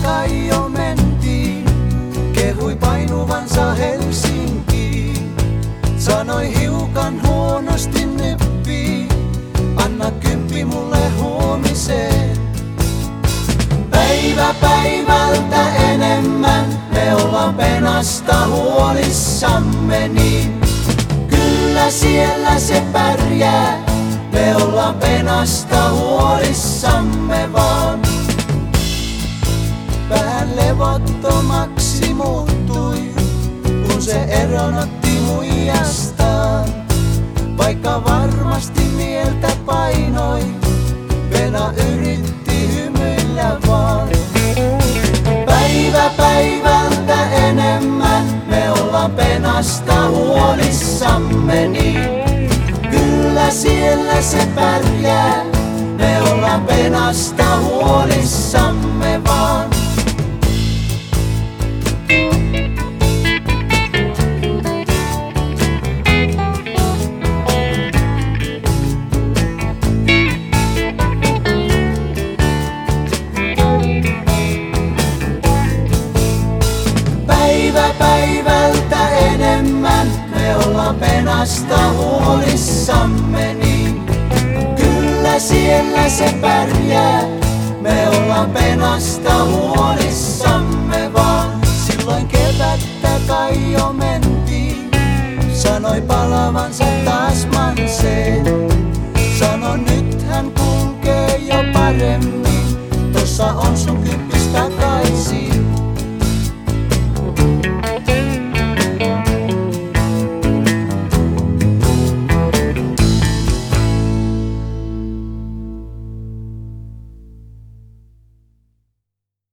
kai jo mentiin. Kehui painuvansa Helsinkiin. Sanoi hiukan huonosti nyppii. Anna 10 mulle huomiseen. Päivä päivältä enemmän me ollaan penasta huolissamme niin. Kyllä siellä se pärjää, me ollaan penasta huolissamme vaan. Vähän levottomaksi muuttui, kun se eronotti muijastaan. Vaikka varmasti mieltä painoi, pena yritti hymyillä vaan. Päivä päivältä enemmän me ollaan penasta huolissamme niin. Kyllä siellä se pärjää, me ollaan penasta huolissamme vaan. Päivä päivältä enemmän me ollaan penasta huolissamme niin. Kyllä siellä se pärjää, me ollaan penasta huolissamme vaan. Silloin kevättä kai jo mentiin, sanoi palavansa taas Manseen. Sano nyt hän kulkee jo paremmin.